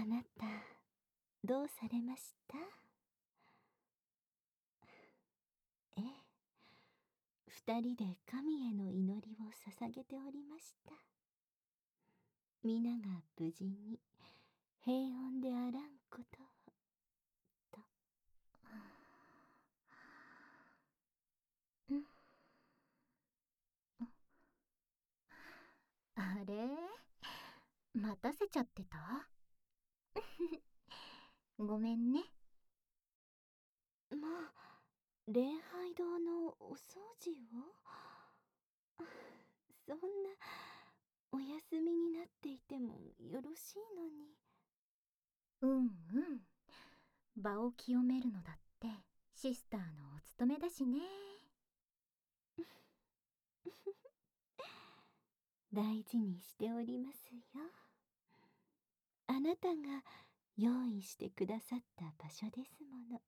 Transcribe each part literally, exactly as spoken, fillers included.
なた、どうされました？ええ、二人で神への祈りを捧げておりました。皆が無事に平穏であらんことをと。 うん。あれ、待たせちゃってた？ごめんね。 まあ、礼拝堂のお掃除をそんな、お休みになっていてもよろしいのに。 うんうん。場を清めるのだってシスターのお務めだしね。 大事にしておりますよ。あなたが用意してくださった場所ですもの。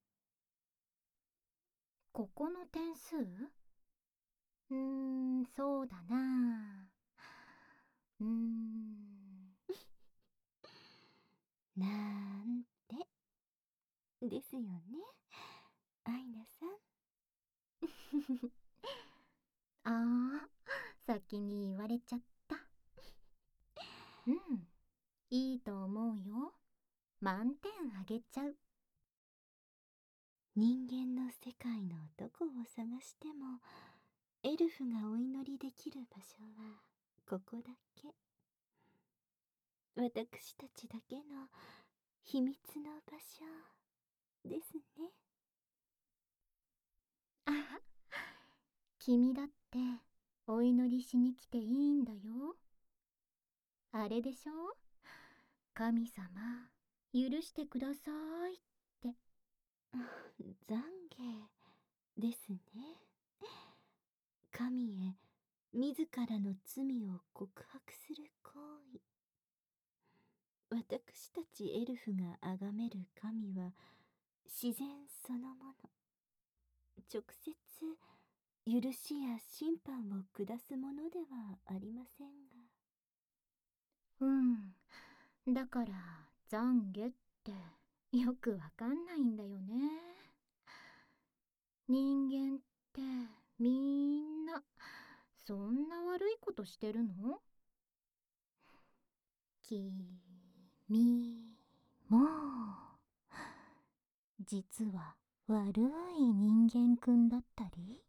ここの点数？うーん、そうだな。うーん。 なんて。ですよね、アイナさん。 ああ、先に言われちゃった。うん、いいと思うよ。満点あげちゃう。 人間の世界のどこを探しても、エルフがお祈りできる場所はここだけ。私たちだけの秘密の場所ですね。 あは、君だってお祈りしに来ていいんだよ。あれでしょ？神様、許してくださいって。 懺悔ですね。神へ自らの罪を告白する行為。私たちエルフが崇める神は自然そのもの。直接許しや審判を下すものではありませんが。 うん、だから懺悔ってよくわかんないんだよね。人間ってみんなそんな悪いことしてるの？きみも実は悪い人間くんだったり？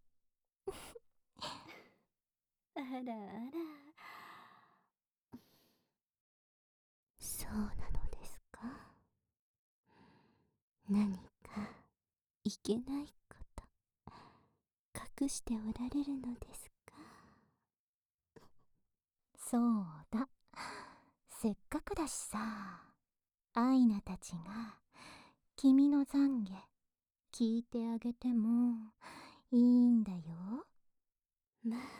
あらあら。そうなのですか？何かいけないこと隠しておられるのですか？ そうだ、せっかくだしさ、アイナたちが君の懺悔聞いてあげてもいいんだよ。 まあ、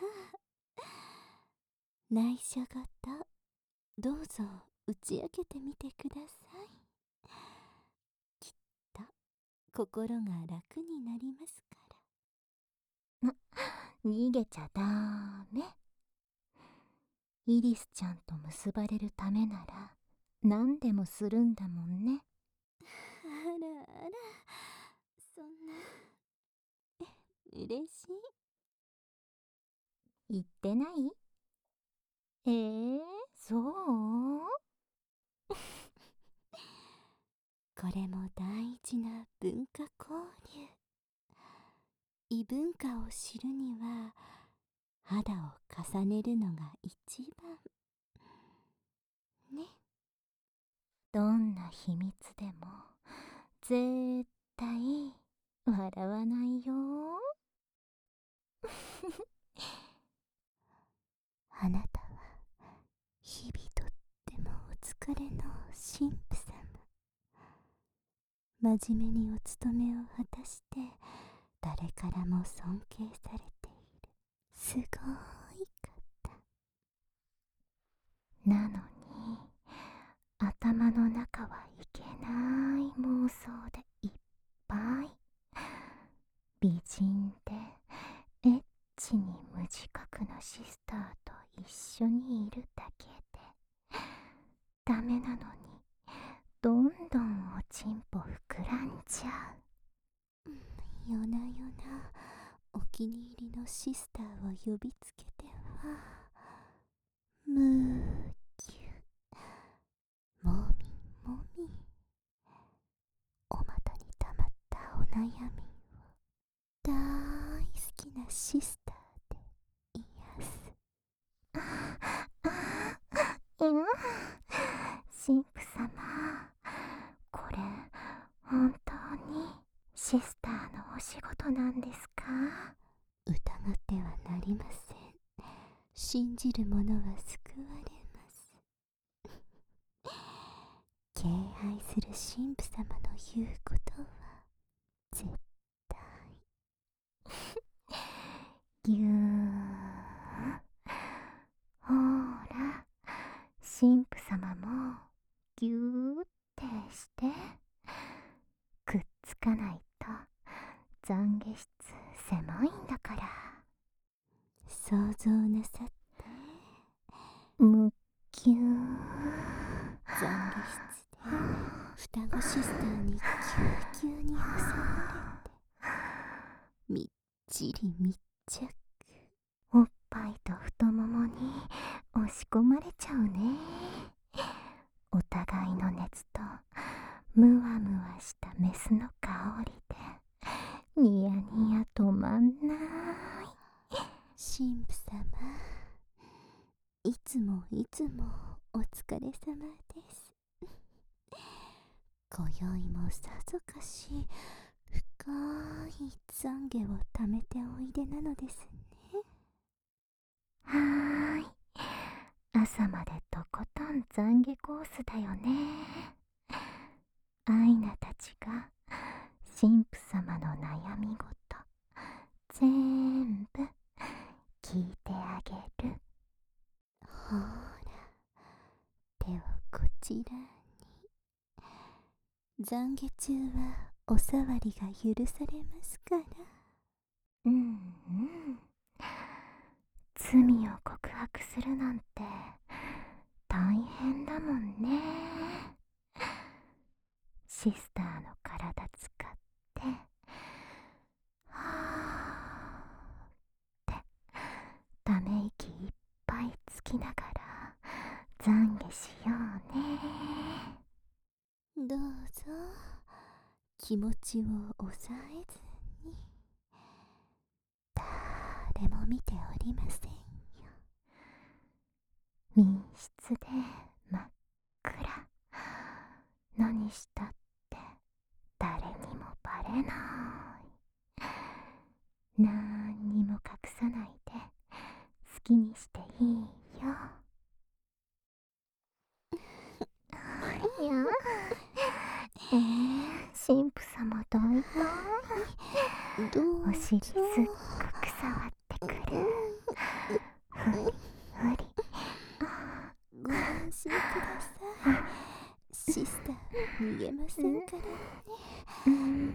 内緒ごとどうぞ打ち明けてみてください。きっと心が楽になりますから。 逃げちゃダメ。イリスちゃんと結ばれるためなら何でもするんだもんね。 あらあら、そんな嬉しい。 言ってない？えー、そうこれも大事な文化交流。異文化を知るには肌を重ねるのが一番ね。 どんな秘密でも絶対笑わないよ。 あなたは日々とってもお疲れの神父様。真面目にお勤めを果たして誰からも尊敬されているすごい方なのに頭の中はいけない妄想でいっぱい。美人でエッチに無自覚なシスターと一緒にいるだけでダメなのに、どのシスターを呼びつけては、むーきゅもみもみ、お股にたまったお悩みを大好きなシスターで癒す。 うん、神父様、これ本当にシスターのお仕事なんですか？ 疑ってはなりません。信じる者は救われます。敬愛する神父様の言うことは絶対。 ぎゅー。ほーら、神父様もぎゅーってしてくっつかないと懺悔室狭いんだから。 想像なさって。 むぎゅー。 懺悔室で双子シスターにぎゅうぎゅうに挟まれてみっちり密着。 おっぱいと太ももに押し込まれちゃうね。お互いの熱とムワムワしたメスの香りでニヤニヤ止まんない。 神父様、いつもいつもお疲れ様です。今宵もさぞかし深い懺悔をためておいでなのですね。 はーい、朝までとことん懺悔コースだよね。アイナたちが神父様の悩み事全部聞いてあげる。 ほら、手をこちらに。懺悔中はお触りが許されますから。 うんうん、罪を告白するなんて大変だもんね。シスターの体使ってはーってため息いっぱいつきながら懺悔しようね。 どうぞ気持ちを抑えずに。誰も見ておりませんよ。 密室で真っ暗。何したって誰にもバレない。なんにも隠さないで好きにしていいよ。いや、えー、神父様大体どうぞお尻すっごく触ってくる。ふりふり。 ご安心ください。シスター逃げませんからね。 うん、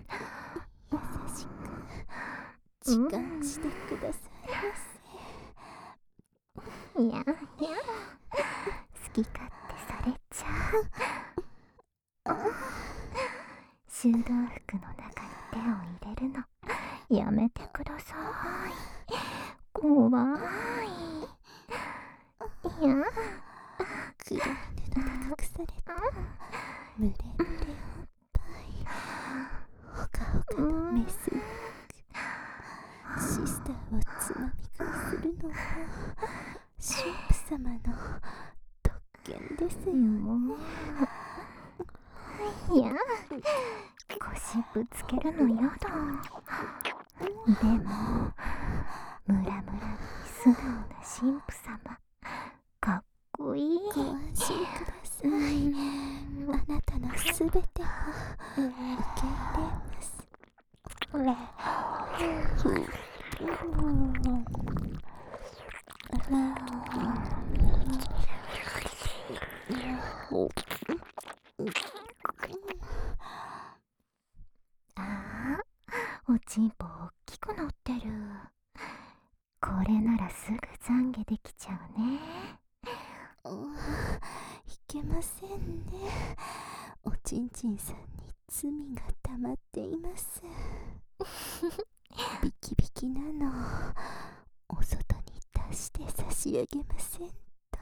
優しく時間してくださいませ。 いやいや、好き勝手されちゃう。修道服の中に手を入れるのやめてください。怖い。いや、 黒い布で隠されたムレムレおっぱい、ほかほかのメス肉。シスターをつまみ食いするのは神父様の特権ですよね。 いや、腰ぶつけるのやだ。でもムラムラに素直な神父様かっこいい。 ご安心ください。あなたのすべてを受け入れます。 ああ、おちんぽおっきくなってる。これならすぐ懺悔できちゃうね。 いけませんね。おちんちんさんに罪が溜まっています。ビキビキなの。 し上げませんと。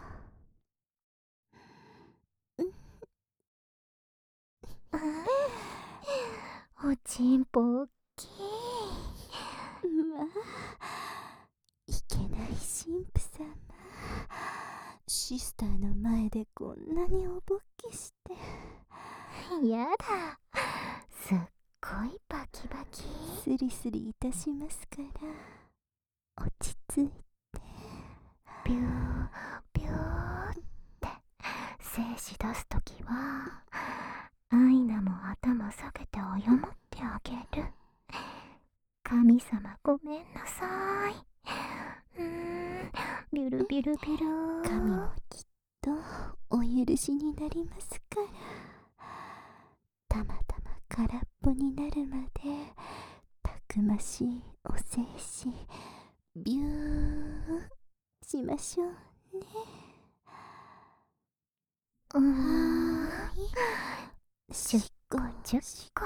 おちんぽおっきい。 まあ、いけない神父様。シスターの前でこんなにおぼっきして。 やだ、すっごいバキバキ。 スリスリいたしますから、落ち着いて。 ビュービューって精子出すときはアイナも頭下げて謝ってあげる。神様ごめんなさい。うーん、ビュルビュルビュル。 神もきっとお許しになりますから。たまたま空っぽになるまでたくましいお精子ビューしましょうね。 うーん、 しっこじゅっこ。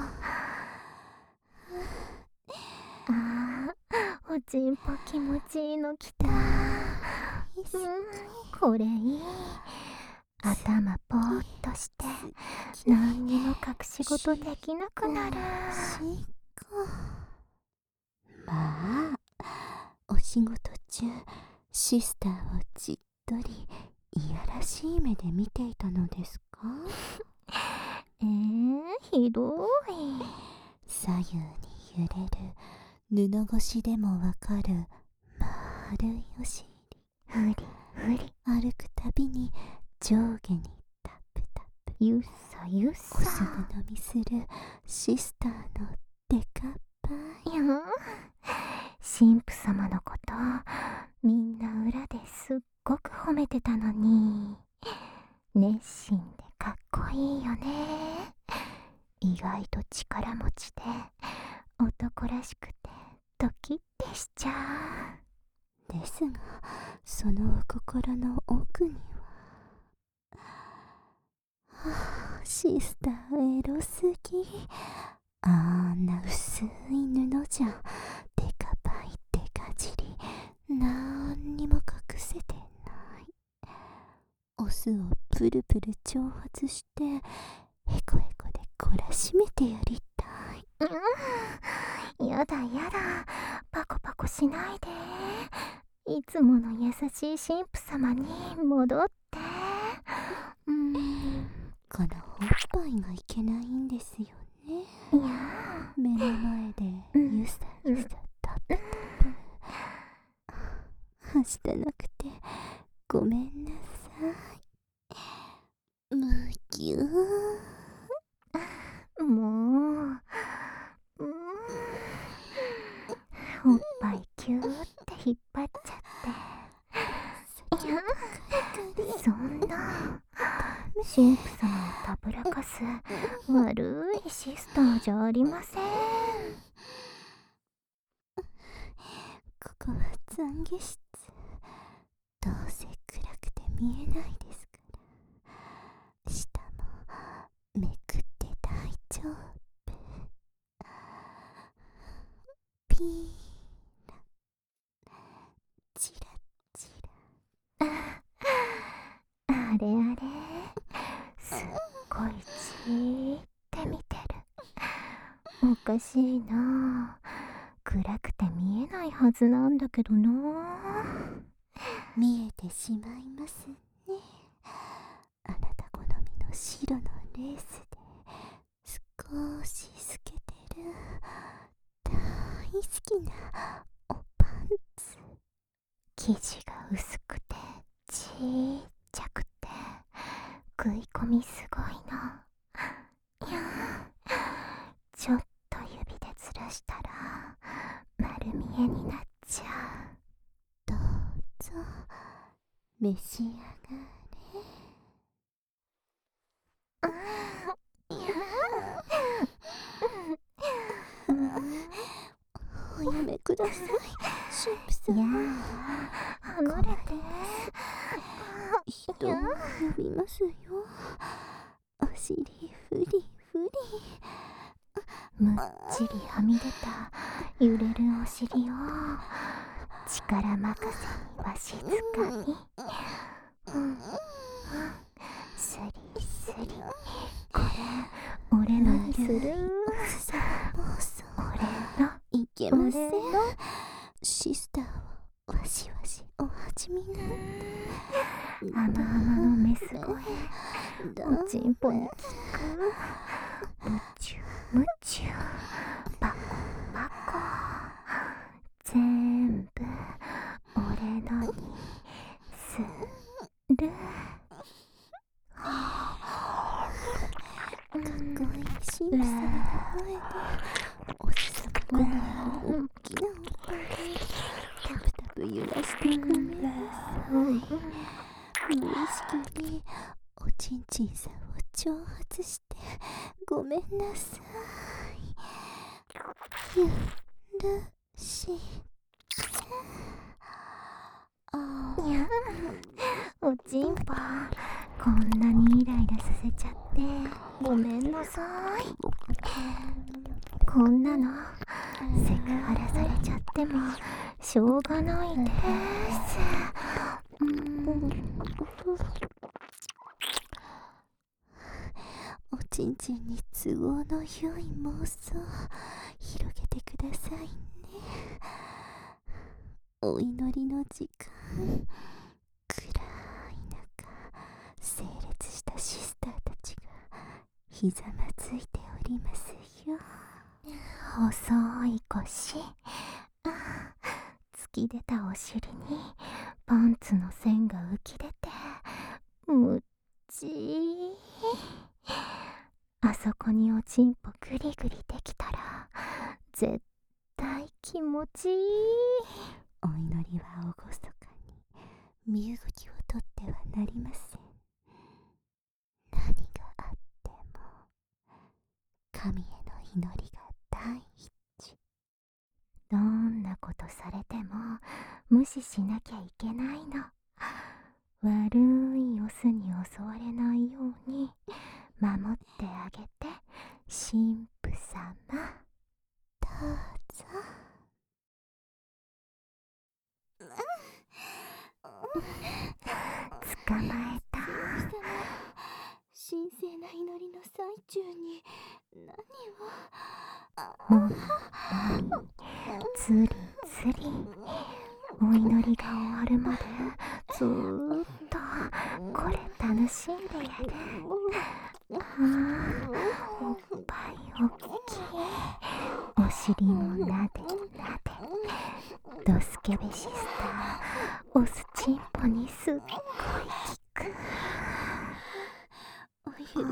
あー、おちんぽ気持ちいいのきた。うん、これいい。頭ぽーっとして何にも隠し事できなくなる。 しっこ。まあ、お仕事中シスターをじっとりいやらしい目で見ていたのですか？ えー、ひどい。 左右に揺れる布越しでもわかる丸いお尻。 ふりふり。 歩くたびに上下にタプタプ。 ゆっさゆっさ。 おすぐ飲みするシスターのデカっぱい。 いや、神父様のことみんな裏ですっごく褒めてたのに、熱心でかっこいいよね。意外と力持ちで男らしくてドキッてしちゃう。ですがその心の奥には、はあ、シスターエロすぎ。あんな薄い布じゃデカバイデカ尻なんにも隠せてない。オスをプルプル挑発してヘコヘコで懲らしめてやりたい。 うん、やだやだ、パコパコしないで。いつもの優しい神父様に戻って。うん、 このおっぱいがいけないんですよね。 いや、 目の前でゆさゆさタプタプ。はしたなくてごめんなさい。むぎゅー。 もう、うん、おっぱいキューって引っ張っちゃって。いや、そんな神父様をたぶらかす悪いシスターじゃありません。 ここは懺悔室。どうせ暗くて見えないですから。下もめくって大丈夫。ピーラチラチラ。 あれあれ、すっごいじーって見てる。おかしいな、暗くて見えないはずなんだけどな。 見えてしまいますね。あなた好みの白のレースで少し透けてる大好きなおパンツ。 生地が薄くてちっちゃくて食い込みすごいの。いや、ちょっと指でずらしたら丸見えになっちゃう。 どうぞ召し上がれ。おやめください神父いや様。 ー、離れて。 人を呼びますよ。お尻フリフリ。 むっちりはみ出た揺れるお尻を力任せにわしづかみ、うんうん、スリスリ、これ俺のにする？俺のいけません。 俺のシスターはわしわしお始めなんだ。 甘々のメス声、おちんぽに効く。むちゅむちゅ、パコパコ、全部俺のにする。 かっこいい神父様の前でおじさまごまの大きなおっぱいタプタプ揺らしてごめんなさい。無意識におちんちんさんを挑発してごめんなさい。ゆるしあいや、おちんぽこんなにイライラさせちゃってごめんなさい。こんなのセクハラされちゃってもしょうがないです。うーん、 おちんちんに都合の良い妄想広げてくださいね。お祈りの時間、暗い中整列したシスターたちがひざまずいておりますよ。 細い腰、あ、突き出たお尻にパンツの線が浮き出てむっちー。あそこにおちんぽグリグリできたら絶対気持ちいい。 お祈りは厳かに身動きをとってはなりません。何があっても神への祈りが第一。 どんなことされても無視しなきゃいけないの。悪いオスに襲われないように守ってあげて、神父様。 どうぞ。 捕まえた。 神聖な祈りの最中に何もみもみ、つりつり、お祈りが終わるまでずーっとこれ楽しんでやる。ああ、おっぱいおっきい、お尻もなでなで、ドスケベシスターオスチンポにすっごい効く。 お許しを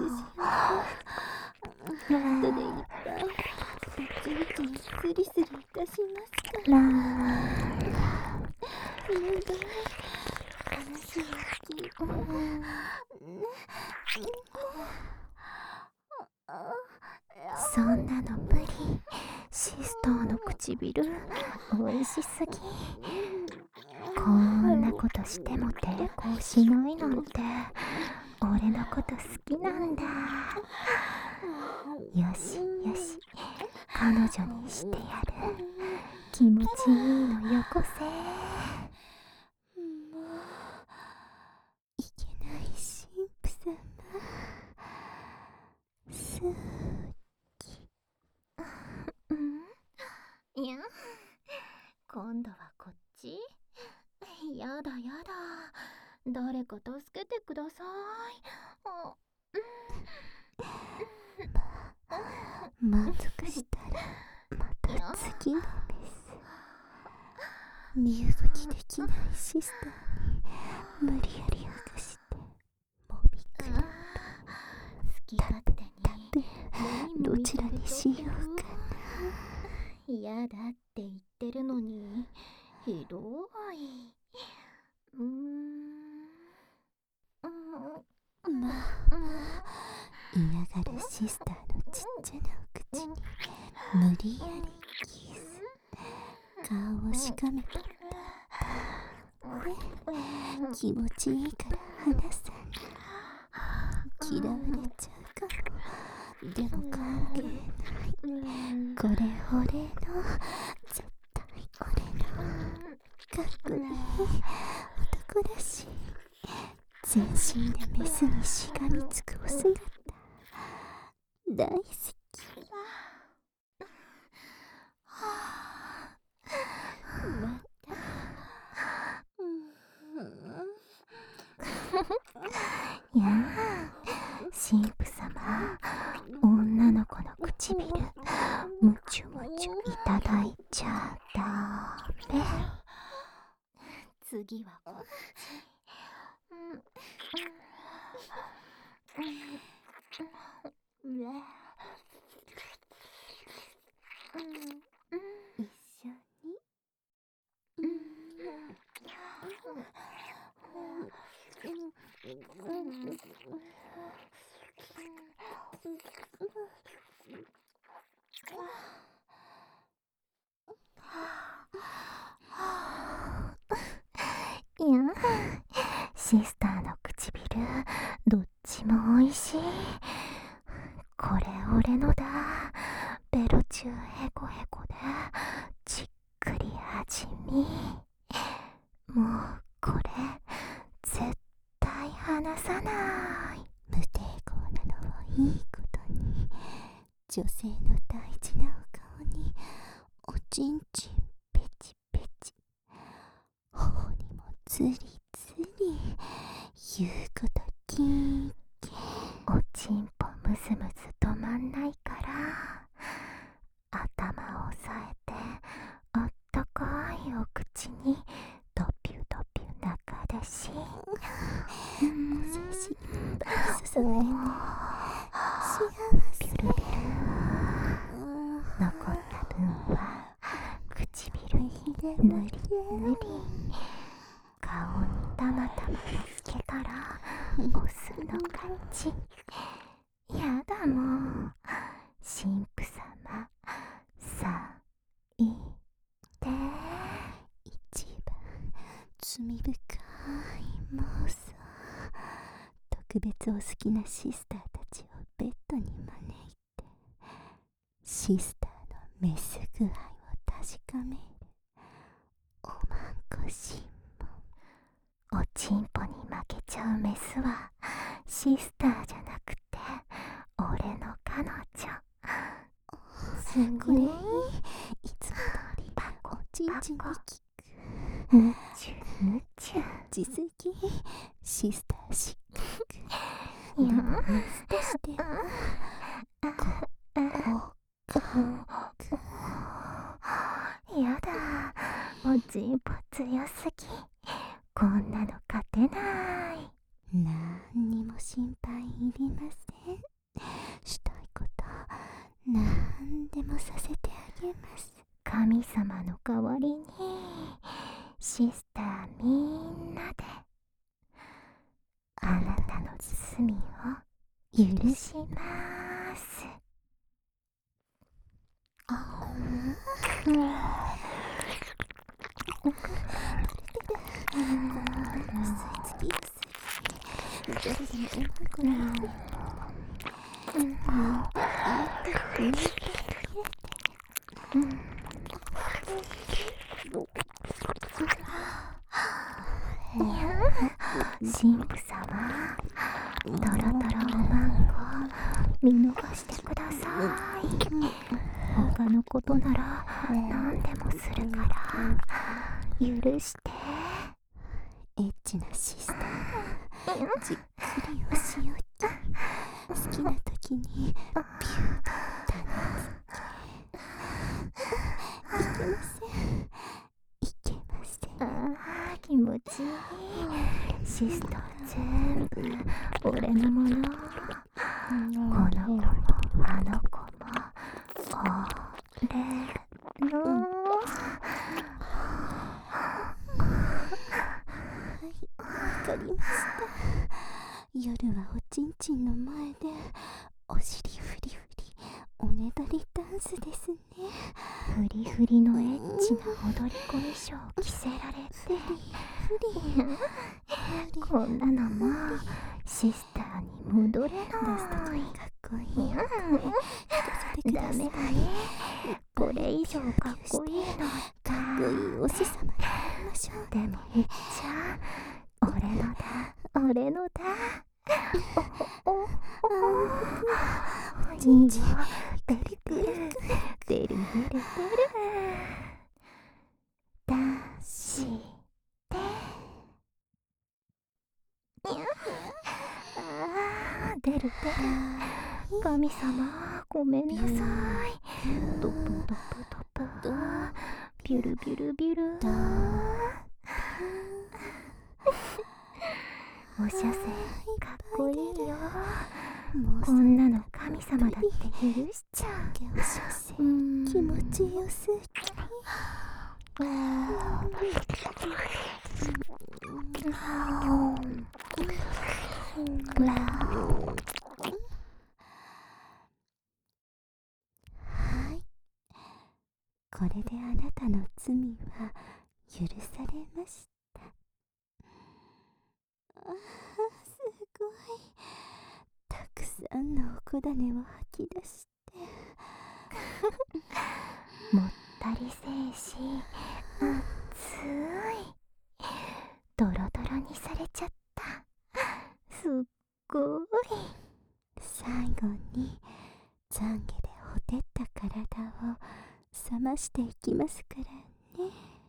後でいっぱいおちんちんスリスリいたしますから。 らすごい話を聞いてそんなの無理。シスターの唇おいしすぎ。こんなことしても抵抗しないなんて俺のこと好きなんだ。よしよし、彼女にしてやる。気持ちいいのよこせ。 もういけない神父様、すうん、いや、今度はこっち。やだやだ、誰か助けてください。あ、 うん、満足したらまた次のメス。身動きできないシスターに無理やり剥がしてもみくる。 好き勝手にどちらにしようかな。 嫌だって言ってるのにひどい。うーん、 まあ嫌がるシスターのちっちゃなお口に無理やりキス。顔をしかめたんだ。気持ちいいから離さない。嫌われちゃうかも。でも関係ない。これ俺の、絶対俺の。 かっこいい男だし、全身でメスにしがみつくお姿大好き。またいやあ、神父様、女の子の唇むちゅむちゅいただいちゃダメ。 次はこっ一緒にいや、シスターの唇どっちもおいしい。これ俺のだ。ベロ中ヘコヘコでじっくり味見。もうこれ絶対離さない。 無抵抗なのをいいことに、女性の大事なお顔におちんちんペチペチ、頬にもズリズリ、言うこと聞いて。 おちんぽムズムズ止まんないから、頭を押さえてあったかいお口にドピュドピュ中出し、 お精子いっぱい注がれて幸せ。 ビュルビュル。残った分は唇にぬりぬり。顔にたまたまつけたらオスの勝ち。やだもう、神父様さいて。 一番罪深い妄想。特別お好きなシスターたちをベッドに招いて、シスターのメス具合を確かめるおまんこしも。 おちんぽに負けちゃうメスはシスターじゃなくて俺の彼女。すこれいい。いつも通りおちんちんに効く。 むちゅむちゅ。 実績シスター失格。 いや、 メスとしてはやだ、おちんぽ強すぎ。こんなの勝てない。 なんにも心配いりません。したいことなんでもさせてあげます。 神様の代わりにシスターみんなであなたの罪を許します。 あ吸い付きやすい。どれでもうまい子なのに。 神父様、トロトロおまんこ見逃してください。他のことなら何でもするから許して。 エッチなシスターがじっくり押し置き、好きな時にピューッと種付け。いけませんいけません。 ああ、気持ちいい。シスター全部俺のもの。この子もあの子も俺の。 わかりました。夜はおちんちんの前でお尻フリフリおねだりダンスですね。 フリフリのエッチな踊り子衣装着せられて、こんなのもシスターに戻れない。 ダストかっこいい。 ダメだね。これ以上かっこいいのかっこいいお師様ましょう。 でも言っちゃ俺のだ、俺のだ。おおおお、いいよ。出る出る出る出る出る。出してあー出る出る。神様ごめんなさい。ドプドプドプビュルビュルビュル。おしゃせかっこいいよ。こんなの神様だって許しちゃう。 おしゃせ気持ちよすぎ。はい、これであなたの罪は許されました。あー、すごい。たくさんのおこだねを吐き出してもったりせえし熱い。ドロドロにされちゃった。すっごい。 最後に懺悔でほてった体を冷ましていきますからね。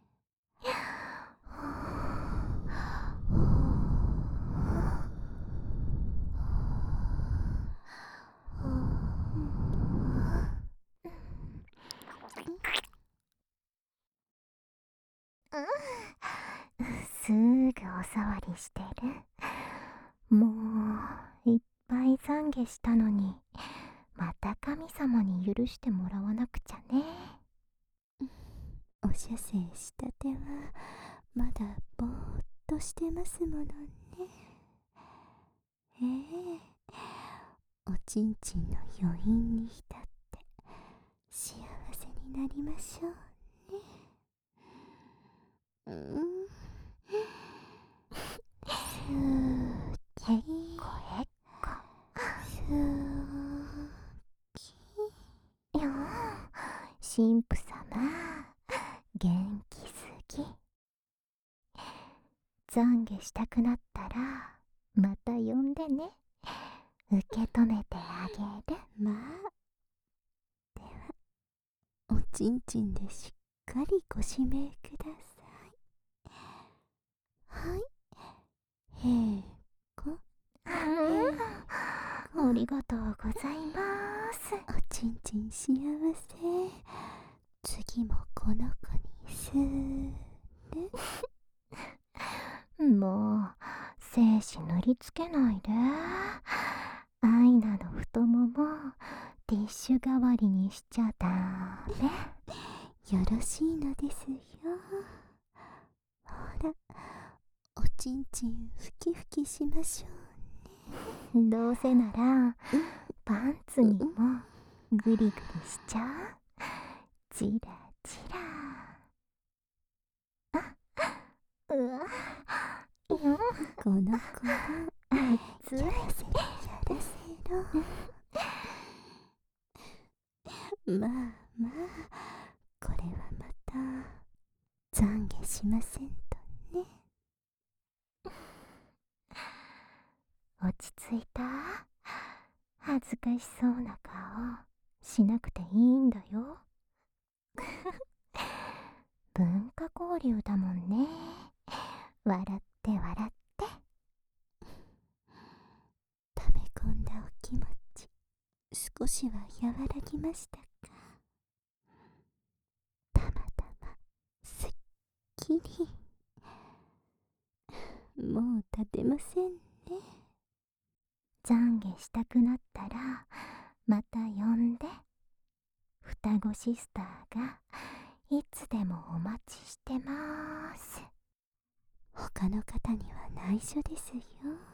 すぐお触りしてる。もういっぱい懺悔したのに、また神様に許してもらわなくちゃね。 おしゃせしたてはまだぼーっとしてますものね。ええ、おちんちんの余韻に浸って幸せになりましょうね。うん、すーきえっこえっこ。 すーき。 よん、神父様元気すぎ。懺悔したくなったらまた呼んでね。受け止めてあげる。 まあ、ではおちんちんでしっかりご指名ください。はい、へーこ。 ありがとうございます。 おちんちん幸せ。次もこの子にすーる。 もう精子塗りつけないで。アイナの太ももティッシュ代わりにしちゃダメ。 よろしいのですよ。ほら、おちんちんふきふきしましょうね。 どうせならパンツにもグリグリしちゃう。チラチラ。あ、うわ、よこの子も熱い。 やらせろやらせろ。まあまあ、これはまた懺悔しませんとね。 落ち着いた？恥ずかしそうな顔しなくていいんだよ。文化交流だもんね。笑って笑って。 溜め込んだお気持ち少しは和らぎましたか？たまたますっきり。もう立てませんね。 懺悔したくなったらまた呼んで。双子シスターがいつでもお待ちしてます。 他の方には内緒ですよ。